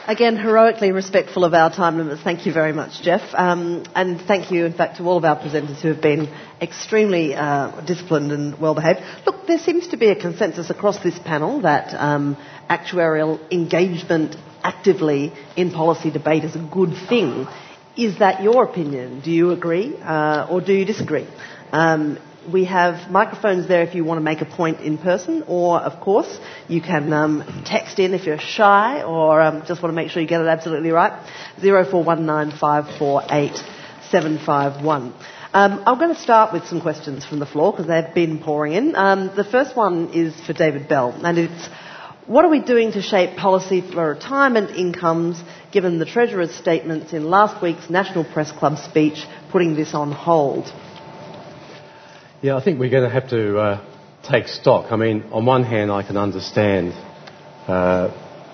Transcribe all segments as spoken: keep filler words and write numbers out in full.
Again, heroically respectful of our time limits. Thank you very much, Jeff. Um, and thank you, in fact, to all of our presenters who have been extremely uh, disciplined and well-behaved. Look, there seems to be a consensus across this panel that um, actuarial engagement actively in policy debate is a good thing. Is that your opinion? Do you agree uh, or do you disagree? Um, We have microphones there if you want to make a point in person, or, of course, you can um, text in if you're shy or um, just want to make sure you get it absolutely right. zero four one nine five four eight seven five one. Um, I'm going to start with some questions from the floor because they've been pouring in. Um, the first one is for David Bell, and it's, what are we doing to shape policy for retirement incomes given the Treasurer's statements in last week's National Press Club speech putting this on hold? Yeah, I think we're going to have to uh, take stock. I mean, on one hand, I can understand, uh,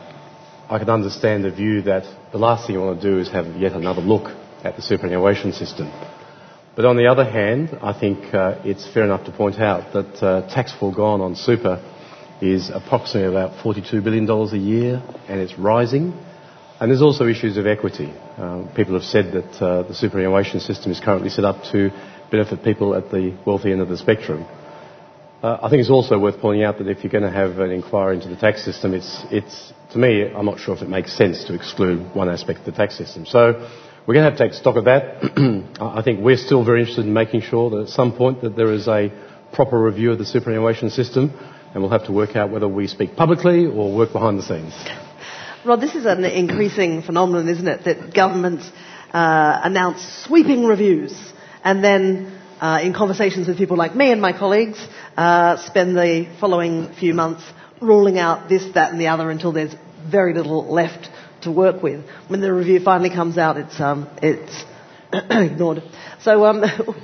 I can understand the view that the last thing you want to do is have yet another look at the superannuation system. But on the other hand, I think uh, it's fair enough to point out that uh, tax foregone on super is approximately about forty-two billion dollars a year, and it's rising. And there's also issues of equity. Um, people have said that uh, the superannuation system is currently set up to benefit people at the wealthy end of the spectrum. Uh, I think it's also worth pointing out that if you're going to have an inquiry into the tax system, it's, it's, to me, I'm not sure if it makes sense to exclude one aspect of the tax system. So we're going to have to take stock of that. I think we're still very interested in making sure that at some point that there is a proper review of the superannuation system, and we'll have to work out whether we speak publicly or work behind the scenes. Rod, this is an increasing phenomenon, isn't it, that governments uh, announce sweeping reviews and then, uh, in conversations with people like me and my colleagues, uh, spend the following few months ruling out this, that and the other until there's very little left to work with. When the review finally comes out, it's, um, it's ignored. So um,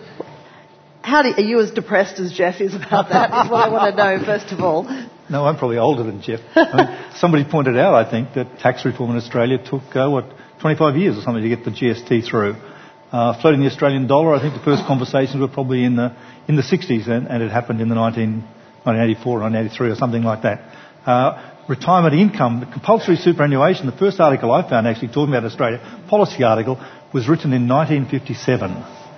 how do, are you as depressed as Jeff is about that, is what I want to know, first of all. No, I'm probably older than Jeff. I mean, somebody pointed out, I think, that tax reform in Australia took, uh, what, twenty-five years or something to get the G S T through. Uh, floating the Australian dollar, I think the first conversations were probably in the in the sixties, and, and it happened in the nineteen eighty-four, nineteen eighty-three or something like that. Uh, retirement income, the compulsory superannuation, the first article I found actually talking about Australia, policy article, was written in nineteen fifty-seven.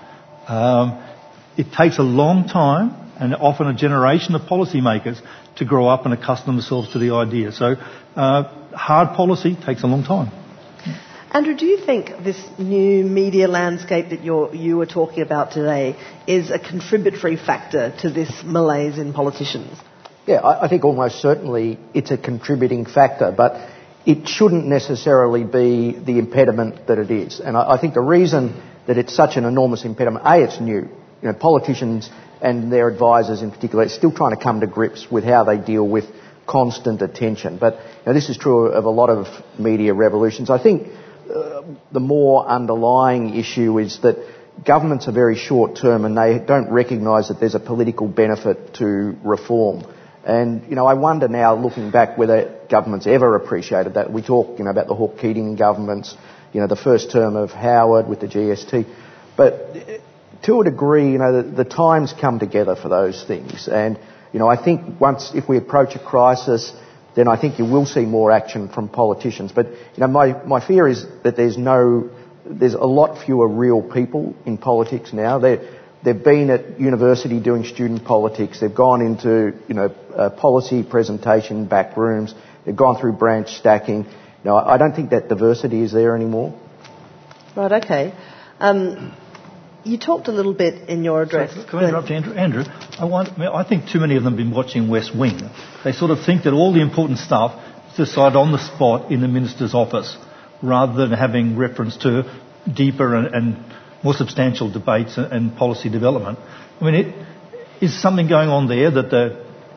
Um, it takes a long time and often a generation of policymakers to grow up and accustom themselves to the idea. So uh, hard policy takes a long time. Andrew, do you think this new media landscape that you're, you were talking about today is a contributory factor to this malaise in politicians? Yeah, I, I think almost certainly it's a contributing factor, but it shouldn't necessarily be the impediment that it is. And I, I think the reason that it's such an enormous impediment, A, it's new. You know, politicians and their advisors in particular are still trying to come to grips with how they deal with constant attention. But you know, this is true of a lot of media revolutions. I think Uh, the more underlying issue is that governments are very short term and they don't recognise that there's a political benefit to reform. And, you know, I wonder now, looking back, whether governments ever appreciated that. We talk, you know, about the Hawke-Keating governments, you know, the first term of Howard with the G S T. But to a degree, you know, the, the times come together for those things. And, you know, I think once, if we approach a crisis, then I think you will see more action from politicians. But, you know, my, my fear is that there's no, there's a lot fewer real people in politics now. They're, they've been at university doing student politics. They've gone into, you know, uh, policy presentation back rooms. They've gone through branch stacking. You know, I don't think that diversity is there anymore. Right, okay. Um, you talked a little bit in your address. So, can I interrupt, Andrew? Andrew, I, want, I think too many of them have been watching West Wing. They sort of think that all the important stuff is decided on the spot in the minister's office, rather than having reference to deeper and, and more substantial debates and, and policy development. I mean, it, is something going on there that the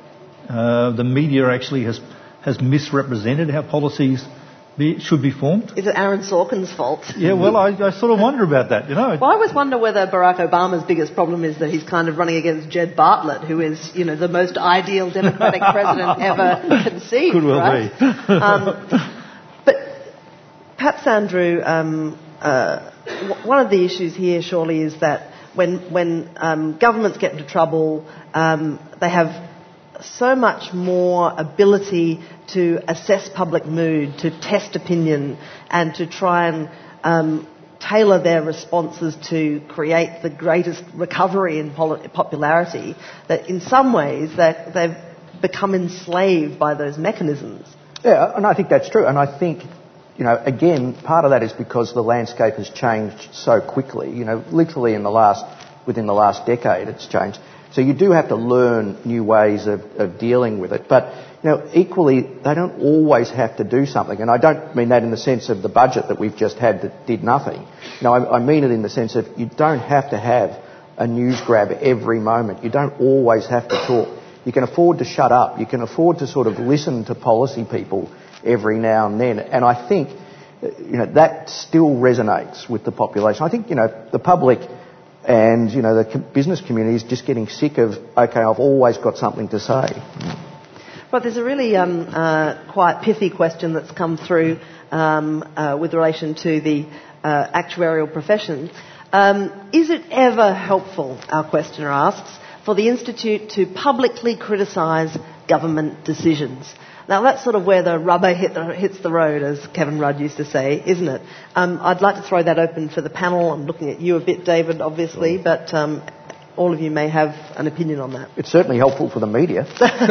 uh, the media actually has has misrepresented how policies be, should be formed? Is it Aaron Sorkin's fault? Yeah, well, I, I sort of wonder about that, you know. Well, I always wonder whether Barack Obama's biggest problem is that he's kind of running against Jed Bartlett, who is, you know, the most ideal Democratic president ever conceived, Could well right? be. um, but perhaps, Andrew, um, uh, w- one of the issues here surely is that when, when um, governments get into trouble, um, they have so much more ability to assess public mood, to test opinion, and to try and um, tailor their responses to create the greatest recovery in pol- popularity, that in some ways that they've become enslaved by those mechanisms. Yeah, and I think that's true. And I think, you know, again, part of that is because the landscape has changed so quickly. You know, literally in the last, within the last decade it's changed. So you do have to learn new ways of, of dealing with it. But, you know, equally, they don't always have to do something. And I don't mean that in the sense of the budget that we've just had that did nothing. No, I, I mean it in the sense of you don't have to have a news grab every moment. You don't always have to talk. You can afford to shut up. You can afford to sort of listen to policy people every now and then. And I think, you know, that still resonates with the population. I think, you know, the public and, you know, the business community is just getting sick of, OK, I've always got something to say. Well, there's a really um, uh, quite pithy question that's come through um, uh, with relation to the uh, actuarial profession. Um, is it ever helpful, our questioner asks, for the Institute to publicly criticise government decisions? Now, that's sort of where the rubber hit the, hits the road, as Kevin Rudd used to say, isn't it? Um, I'd like to throw that open for the panel. I'm looking at you a bit, David, obviously, but um, all of you may have an opinion on that. It's certainly helpful for the media.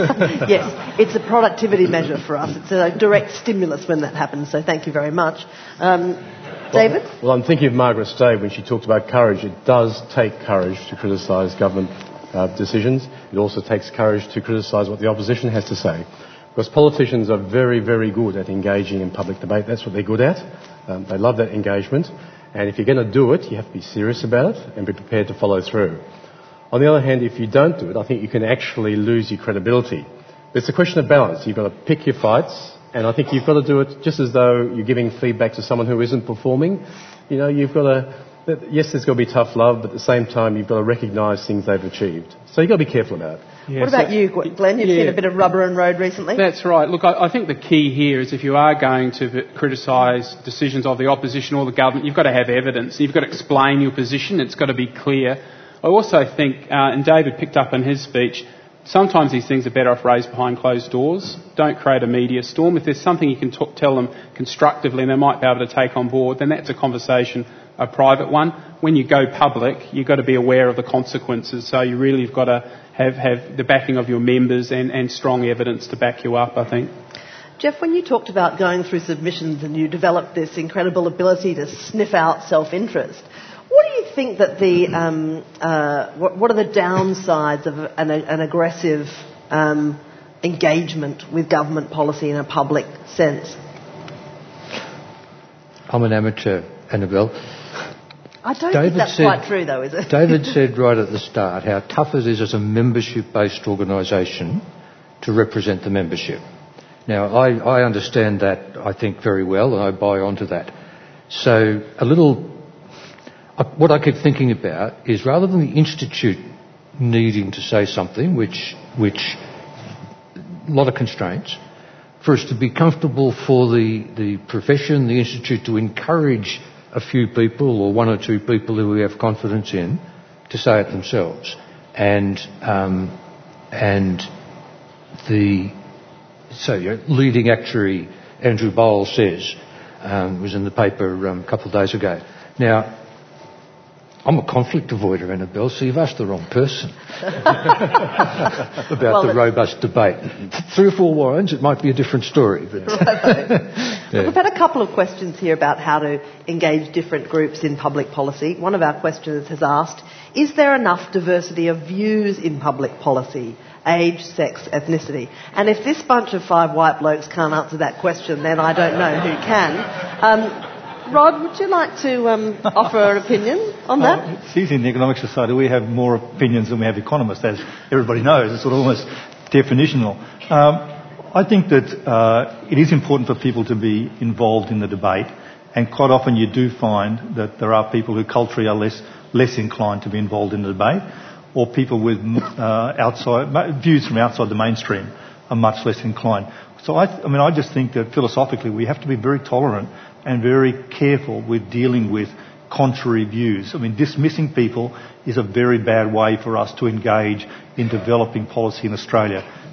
Yes, it's a productivity measure for us. It's a direct stimulus when that happens, so thank you very much. Um, David? Well, well, I'm thinking of Margaret Stave when she talked about courage. It does take courage to criticise government uh, decisions. It also takes courage to criticise what the opposition has to say. Because politicians are very, very good at engaging in public debate. That's what they're good at. Um, they love that engagement. And if you're going to do it, you have to be serious about it and be prepared to follow through. On the other hand, if you don't do it, I think you can actually lose your credibility. It's a question of balance. You've got to pick your fights, and I think you've got to do it just as though you're giving feedback to someone who isn't performing. You know, you've got to... Yes, there's got to be tough love, but at the same time, you've got to recognise things they've achieved. So you've got to be careful about it. Yeah, what about so, you, Glenn? You've yeah. seen a bit of rubber and road recently. That's right. Look, I, I think the key here is if you are going to criticise decisions of the opposition or the government, you've got to have evidence. You've got to explain your position. It's got to be clear. I also think, uh, and David picked up in his speech, sometimes these things are better off raised behind closed doors. Don't create a media storm. If there's something you can t- tell them constructively and they might be able to take on board, then that's a conversation, a private one. When you go public, you've got to be aware of the consequences. So you really have got to have, have the backing of your members and, and strong evidence to back you up, I think. Jeff, when you talked about going through submissions and you developed this incredible ability to sniff out self-interest, what do you think that the, um, uh, what, what are the downsides of an, an aggressive um, engagement with government policy in a public sense? I'm an amateur, Annabelle. I don't David think that's said, quite true, though, is it? David said right at the start how tough it is as a membership-based organisation to represent the membership. Now, I, I understand that, I think, very well, and I buy onto that. So a little... What I keep thinking about is rather than the Institute needing to say something, which, which a lot of constraints, for us to be comfortable for the, the profession, the Institute, to encourage a few people or one or two people who we have confidence in to say it themselves. And, um, and the so you know, leading actuary Andrew Bowl says, um, was in the paper um, a couple of days ago. Now, I'm a conflict avoider, Annabelle, so you've asked the wrong person about well, the robust debate. Three or four wines, it might be a different story. But yeah. We've had a couple of questions here about how to engage different groups in public policy. One of our questioners has asked, is there enough diversity of views in public policy? Age, sex, ethnicity. And if this bunch of five white blokes can't answer that question, then I don't know who can. Um, Rod, would you like to um, offer an opinion on that? Oh, it's easy in the Economic Society. We have more opinions than we have economists, as everybody knows. It's sort of almost definitional. Um, I think that uh, it is important for people to be involved in the debate, and quite often you do find that there are people who culturally are less less inclined to be involved in the debate, or people with uh, outside views from outside the mainstream are much less inclined. So I, th- I mean, I just think that philosophically we have to be very tolerant and very careful with dealing with contrary views. I mean, dismissing people is a very bad way for us to engage in developing policy in Australia.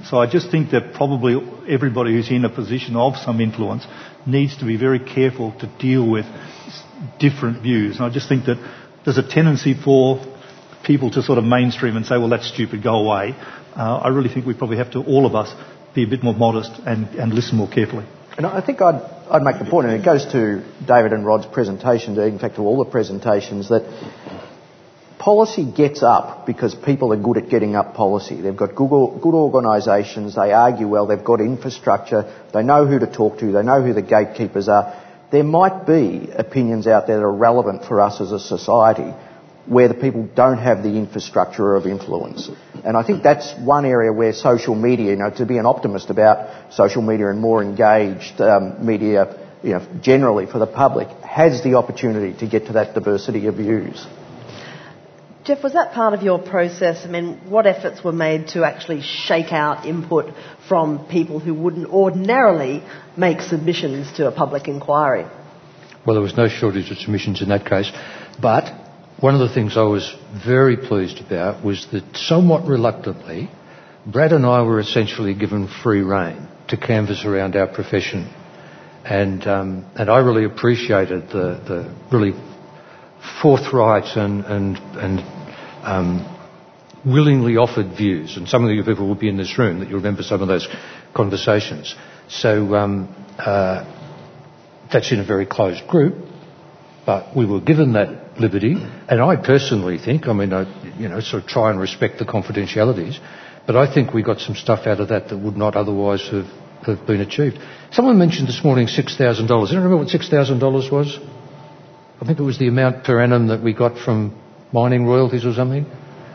So I just think that probably everybody who's in a position of some influence needs to be very careful to deal with different views. And I just think that there's a tendency for people to sort of mainstream and say, well, that's stupid, go away. Uh, I really think we probably have to, all of us, be a bit more modest and, and listen more carefully. And I think I'd, I'd make the point, and it goes to David and Rod's presentation, in fact to all the presentations, that policy gets up because people are good at getting up policy. They've got good, good organisations, they argue well, they've got infrastructure, they know who to talk to, they know who the gatekeepers are. There might be opinions out there that are relevant for us as a society where the people don't have the infrastructure of influence. And I think that's one area where social media, you know, to be an optimist about social media and more engaged um, media, you know, generally for the public, has the opportunity to get to that diversity of views. Jeff, was that part of your process? I mean, what efforts were made to actually shake out input from people who wouldn't ordinarily make submissions to a public inquiry? Well, there was no shortage of submissions in that case, but one of the things I was very pleased about was that somewhat reluctantly, Brad and I were essentially given free rein to canvass around our profession. And um, and I really appreciated the, the really forthright and, and, and um, willingly offered views. And some of you people will be in this room that you remember some of those conversations. So um, uh, that's in a very closed group, but we were given that liberty, and I personally think, I mean, I, you know, sort of try and respect the confidentialities, but I think we got some stuff out of that that would not otherwise have, have been achieved. Someone mentioned this morning six thousand dollars. Do you remember what six thousand dollars was? I think it was the amount per annum that we got from mining royalties or something.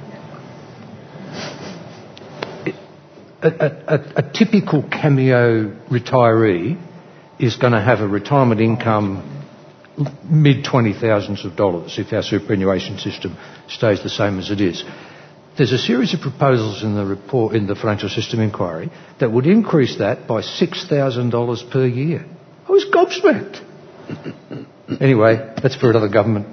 A, a, a, a typical Cameo retiree is going to have a retirement income mid twenty thousands of dollars if our superannuation system stays the same as it is. There's a series of proposals in the report, in the Financial System Inquiry, that would increase that by six thousand dollars per year. I was gobsmacked. Anyway, that's for another government.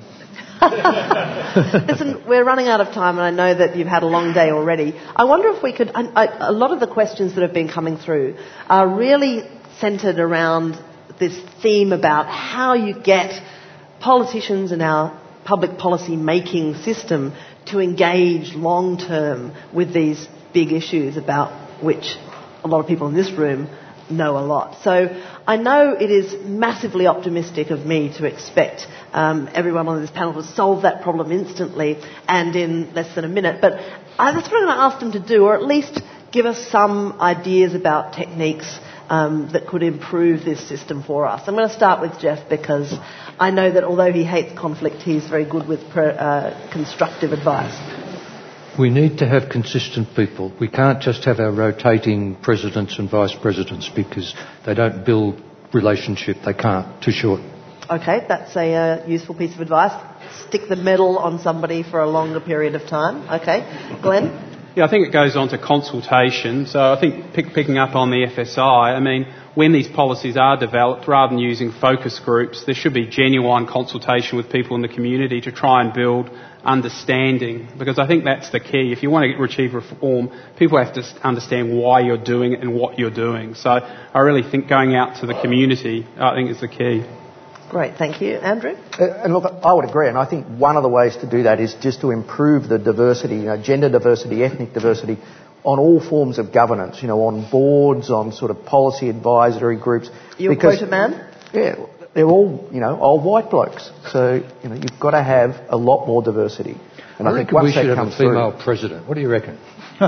Listen, we're running out of time, and I know that you've had a long day already. I wonder if we could... I, I, a lot of the questions that have been coming through are really centred around this theme about how you get politicians and our public policy making system to engage long term with these big issues about which a lot of people in this room know a lot. So I know it is massively optimistic of me to expect um, everyone on this panel to solve that problem instantly and in less than a minute, but I, that's what I'm going to ask them to do, or at least give us some ideas about techniques Um, that could improve this system for us. I'm going to start with Jeff because I know that although he hates conflict, he's very good with pro, uh, constructive advice. We need to have consistent people. We can't just have our rotating presidents and vice presidents because they don't build relationship. They can't. Too short. Okay, that's a uh, useful piece of advice. Stick the medal on somebody for a longer period of time. Okay. Glenn? Yeah, I think it goes on to consultation. So I think pick, picking up on the F S I, I mean, when these policies are developed, rather than using focus groups, there should be genuine consultation with people in the community to try and build understanding. Because I think that's the key. If you want to achieve reform, people have to understand why you're doing it and what you're doing. So I really think going out to the community, I think, is the key. Great, thank you. Andrew? Uh, and look, I would agree, and I think one of the ways to do that is just to improve the diversity, you know, gender diversity, ethnic diversity, on all forms of governance, you know, on boards, on sort of policy advisory groups. You a quota man? Yeah, they're all, you know, old white blokes. So, you know, you've got to have a lot more diversity. And I, I, I think reckon once we should that have comes a female through, president. What do you reckon?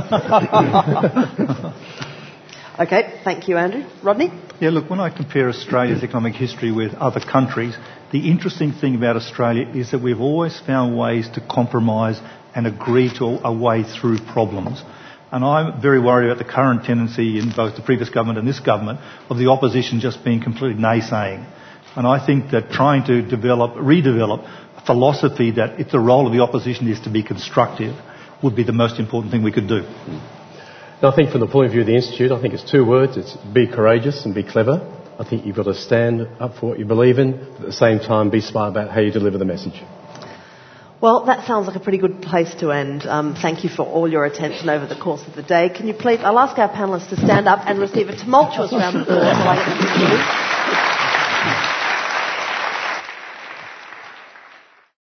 Okay, thank you, Andrew. Rodney? Yeah, look, when I compare Australia's economic history with other countries, the interesting thing about Australia is that we've always found ways to compromise and agree to a way through problems. And I'm very worried about the current tendency in both the previous government and this government of the opposition just being completely naysaying. And I think that trying to develop, redevelop a philosophy that if the role of the opposition is to be constructive would be the most important thing we could do. And I think from the point of view of the Institute, I think it's two words. It's be courageous and be clever. I think you've got to stand up for what you believe in, but at the same time be smart about how you deliver the message. Well, that sounds like a pretty good place to end. Um, thank you for all your attention over the course of the day. Can you please, I'll ask our panellists to stand up and receive a tumultuous round of applause while I get them